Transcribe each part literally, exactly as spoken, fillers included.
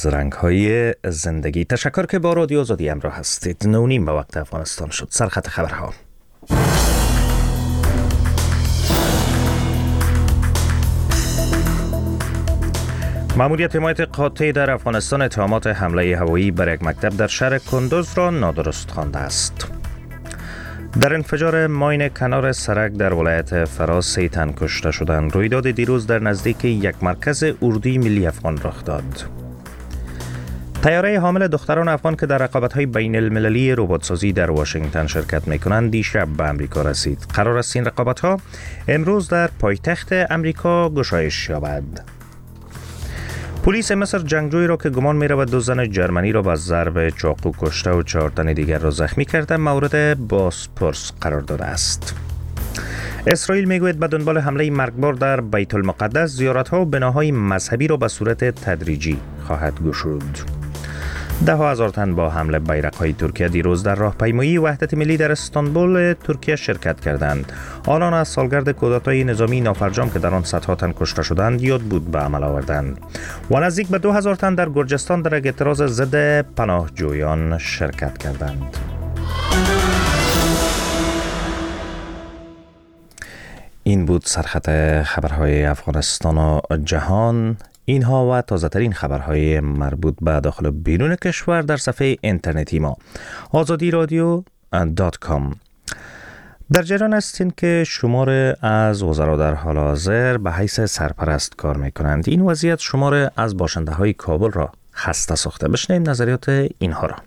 رنگ‌های زندگی. تشکر که با رادیو آزادی همراه هستید. نونیم به وقت افغانستان شد. سرخط خبرها. ماموریت حمایت قاطع در افغانستان اتهامات حمله هوایی بر یک مکتب در شهر کندوز را نادرست خوانده است. در انفجار ماین کنار سرک در ولایت فراز سه تن کشته شدند. رویداد دیروز در نزدیک یک مرکز اردوی ملی افغان رخ داد. طیاره حامل دختران افغان که در رقابت‌های بین المللی ربات‌سازی در واشنگتن شرکت می‌کنند دیشب به امریکا رسید. قرار است این رقابت‌ها امروز در پایتخت امریکا گشایش یابد. پلیس مصر جنگجویی را که گمان می‌رود دو زن جرمنی را با ضرب چاقو کشته و چهار تن دیگر را زخمی کرده مورد بازپرس قرار داده است. اسرائیل میگوید به دنبال حمله مرگبار در بیت المقدس زیارت‌ها و بناهای مذهبی را به صورت تدریجی خواهد گشود. ده هزار تن با حمل بیرق‌های ترکیه دیروز در راهپیمایی وحدت ملی در استانبول ترکیه شرکت کردند. آنان از سالگرد کودتای نظامی نافرجام که در آن صدها تن کشته شدند یاد بود به عمل آوردند. و نزدیک به دو هزار تن در گرجستان در یک اعتراض ضد پناهجویان شرکت کردند. این بود سرخط خبرهای افغانستان و جهان. اینها و تازه ترین خبرهای مربوط به داخل و بیرون کشور در صفحه اینترنتی ما آزادی رادیو دات کام. در جریان هستین که شمار از وزرا در حال حاضر به حیث سرپرست کار میکنند. این وضعیت شمار از باشنده های کابل را خسته ساخته. بشنویم نظریات اینها را.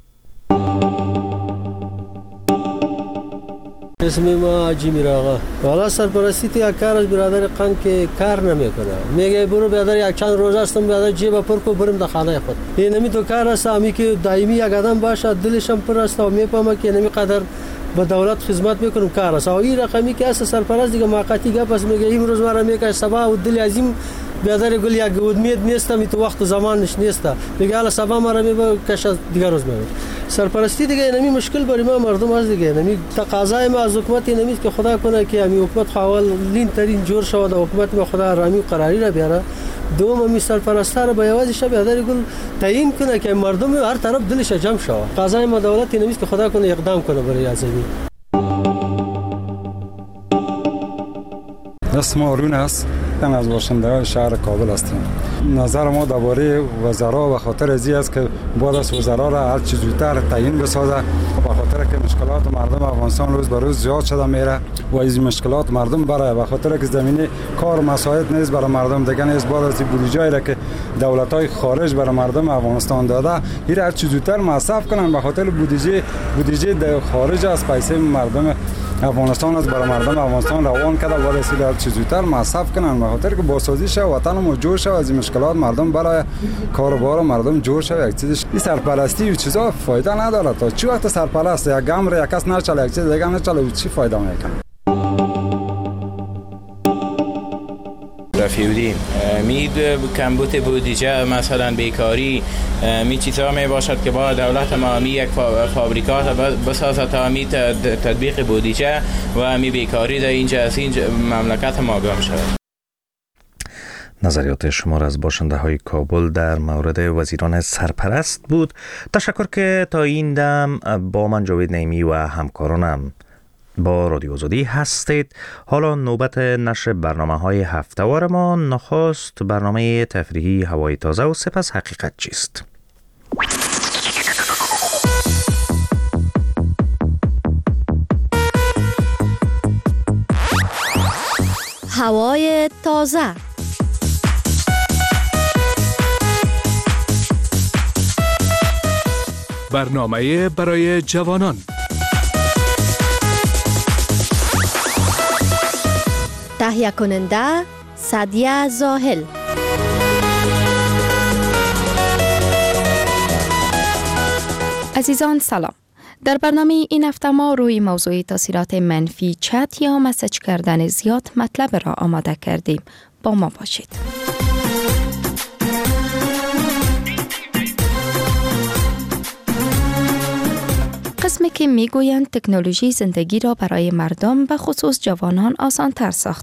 اسم ما حاجی میراغا. والا سرپرستی تو کار از برادر قند که کار نمیکنه. میگه برو برادر یک چند روز هستم برادر جیب پر کو برم در خانه خود. این نمی تو کار است امی که دائمی یک آدم باشه دلشم پر است و میفهمه که نمی قدر به دولت خدمت میکنم کار است. این رقمی که است سرپرست دیگه موقتی گپ است میگه امروز مرا میگه صبح و دل عظیم برادر گل یک امید نیستم تو وقت زمانش نیست. میگه حالا صبح مرا میگه کش دیگه روز میگه. سرپرستی دیگه نمی مشکل برای ما مردم از دیگه نمی تقاضای ما از حکومت نمی که خدا کنه که همین حکومت حوالین ترین جور شود و حکومت ما خدا رامی قراری را بیاره. دوم می سرپرستا را به یوازی شب برادر گل تعیین کنه که مردم هر طرف دلش جمع شود. قضای ما دولت نمی که خدا کنه اقدام کنه برای ازمی. اسم آرون است. من از باشندگان شهر کابل هستم. نظر ما درباره وزرا و خاطر ازی است که بعد از وزرا را هر چیز زودتر تعیین بسازه به خاطر که مشکلات مردم افغانستان روز به روز زیاد شده میره و از مشکلات مردم برای به خاطر که زمینه کار مساعد نیست برای مردم دیگه نیست. بعد از بودجه‌ای را که دولت‌های خارج برای مردم افغانستان داده هر هر چیز زودتر مصرف کنن به خاطر بودجه بودجه خارج از پیسه مردم افغانستان از برای مردم افغانستان روان کرده و رسیده هر چیز زودتر مصرف کنن به خاطر که بازسازی شه وطن ما جور شه از این مشکلات مردم برای کاروبار مردم جور شه. یک چیزش این سرپرستی و چیزا فایده نداره. تا چی وقت سرپرست یک گام یک کس نچاله یک چیز دیگه نچاله چی فایده میکنه؟ رفیودیم مید کمبود بودجه مثلا بیکاری می چیزا می باشد که با دولت ما می یک فابریکات بسازد تا می تطبیق بودجه و می بیکاری در اینجا از این مملکت ما گم شود. نظریات شما از باشنده های کابل در مورد وزیران سرپرست بود. تشکر که تا این دم با من جاوید نعیمی و همکارانم با رادیو آزادی هستید. حالا نوبت نشر برنامه های هفته‌وار ما. نخست برنامه تفریحی هوای تازه و سپس حقیقت چیست. هوای تازه. برنامه برای جوانان. تهیه کننده سعدیه زاهل. عزیزان سلام. در برنامه این هفته ما روی موضوع تاثیرات منفی چت یا مسیج کردن زیاد مطلب را آماده کردیم. با ما باشید. قسمی که میگویند تکنولوژی زندگی را برای مردم به خصوص جوانان آسان تر ساخته.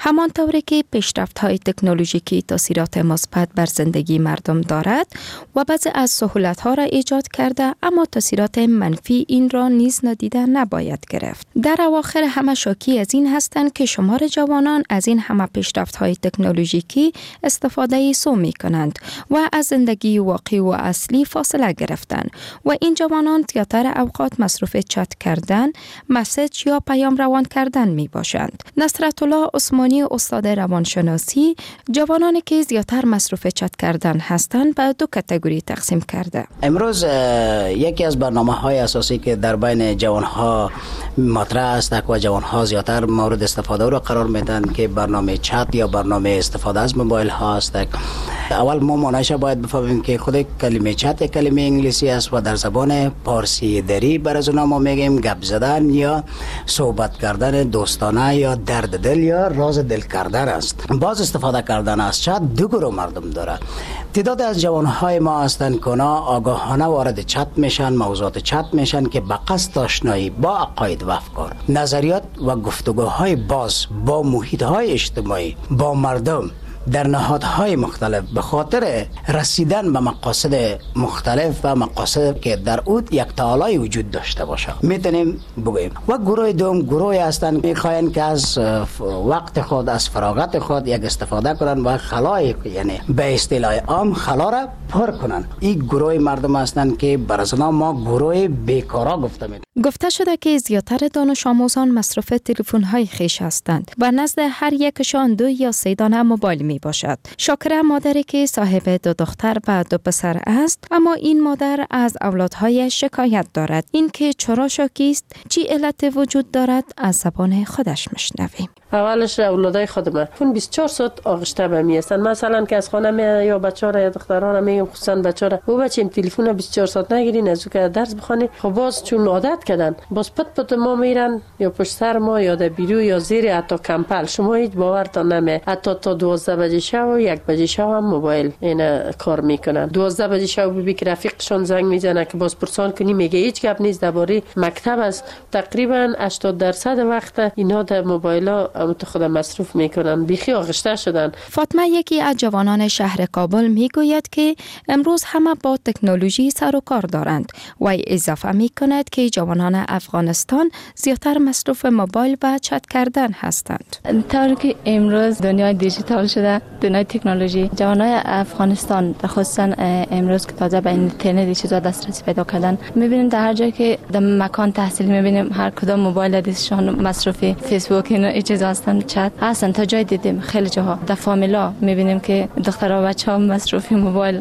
همانطوری که پیشرفت‌های تکنولوژیکی تاثیرات مثبت بر زندگی مردم دارد و بعضی از سهولت‌ها را ایجاد کرده، اما تاثیرات منفی این را نیز نادیده نباید گرفت. در اواخر همه شاکی از این هستند که شمار جوانان از این همه پیشرفت‌های تکنولوژیکی استفاده سو می‌کنند و از زندگی واقعی و اصلی فاصله گرفتند و این جوانان زیاتر اوقات مصروف چت کردن، مسیج یا پیام روان کردن می باشند. نصرت الله عثمانی استاد روانشناسی جوانانی که زیاتر مصروف چت کردن هستند به دو کاتگوری تقسیم کرده. امروز یکی از برنامه‌های اساسی که در بین جوانها مطرح است و جوانها زیاتر مورد استفاده را قرار میدن که برنامه چت یا برنامه استفاده از موبایل ها است. اول ما معنیش باید بفهمیم که خود کلمه چت کلمه انگلیسی است و در زبان پارسی دری بر از اونها ما میگیم گپ زدن یا صحبت کردن دوستانه یا درد دل یا راز دل کردن است. باز استفاده کردن از چت دو گروه مردم داره. تعداد از جوانهای ما هستند که آگاهانه وارد چت میشن، موضوعات چت میشن که به قصد آشنایی با عقاید و افکار، نظریات و گفتگوهای باز با محیطهای اجتماعی، با مردم در نهادهای مختلف به خاطر رسیدن به مقاصد مختلف و مقاصد که در اون یک تعالی وجود داشته باشه میتونیم بگوییم. و گروه دوم گروهی هستند میخواین که از وقت خود، از فراغت خود یک استفاده کنن و خلای، یعنی به اصطلاح عام خلا را پر کنن. این گروه مردم هستند که برای ما گروه بیکارا گفته میشه. گفته شده که زیاتر دانش آموزان مصرف تلفن های خویش هستند و نزد هر یکشان دو یا سه دانه موبایل می باشد. شاکره مادری که صاحب دو دختر و دو پسر است، اما این مادر از اولادهایش شکایت دارد. این که چرا شاکی است، چی علت وجود دارد، از زبان خودش میشنویم. اولش اولادای خودم فون بیست و چهار ساعت آغشته به می هستن. مثلا که از خانه می یا بچه‌ها یا دخترها میگم خصوصا بچه‌ها او بچه‌م تلفن بیست و چهار ساعت نگیرین از که درس بخونی. خب باز چون عادت کردن باز پت پت ما میرن یا پشت سر ما یا در بیرو یا زیر حتی کمپل. شما هیچ باورتان نمی حتی تا دوازده بجه شب و یک بجه شب هم موبایل اینا کار میکنن. دوازده بجه شب ببین که رفیقشون زنگ میزنه که باز پرسان کنی میگه هیچ گپ نیست درباره مکتب است. تقریبا هشتاد درصد وقت اینا در موبایل تو خود مصروف میکنن، بیخی آغشته شدن. فاطمه یکی از جوانان شهر کابل میگوید که امروز همه با تکنولوژی سر و کار دارند و اضافه میکند که جوانان افغانستان زیاتر مصروف موبایل و چت کردن هستند. طوری که امروز دنیای دیجیتال شده، دنیای تکنولوژی، جوانای افغانستان خصوصا امروز که تازه به اینترنت چیزا دسترسی پیدا کردن، میبینیم در هر جایی که در مکان تحصیلی میبینیم هر کدام موبایل دستشان مصروفی فیسبوک اینا چیزا هستن، چت هستن. تا جای دیدیم خیلی جاها در فامیلا میبینیم که دخترها و بچه‌ها مصروفی موبایل